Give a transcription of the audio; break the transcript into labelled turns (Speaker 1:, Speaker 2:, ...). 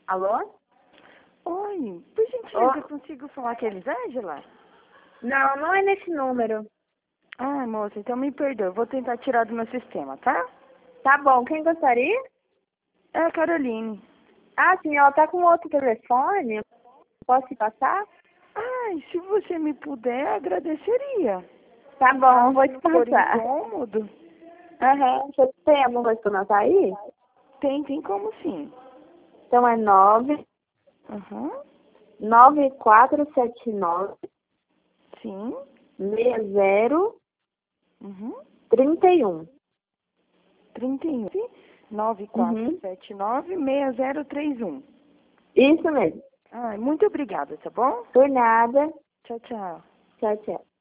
Speaker 1: Alô?
Speaker 2: Oi, por gentileza, eu consigo falar com a Elisângela?
Speaker 1: Não, não é nesse número.
Speaker 2: Ah, moça, então me perdoa, eu vou tentar tirar do meu sistema, tá?
Speaker 1: Tá bom, quem gostaria?
Speaker 2: É a Caroline.
Speaker 1: Ah, sim, ela tá com outro telefone. Posso te passar?
Speaker 2: Ai, se você me puder, agradeceria.
Speaker 1: Tá bom, vou te
Speaker 2: Se for
Speaker 1: passar.
Speaker 2: incômodo,
Speaker 1: Aham, você tem alguma coisa pra anotar aí?
Speaker 2: tem como sim.
Speaker 1: Então é 9
Speaker 2: Aham,
Speaker 1: 9479
Speaker 2: sim.
Speaker 1: 60
Speaker 2: Uhum.
Speaker 1: 31.
Speaker 2: 31.
Speaker 1: Uhum.
Speaker 2: 9479-6031.
Speaker 1: Isso mesmo.
Speaker 2: Ai, muito obrigada, tá bom?
Speaker 1: Por nada.
Speaker 2: Tchau, tchau.
Speaker 1: Tchau, tchau.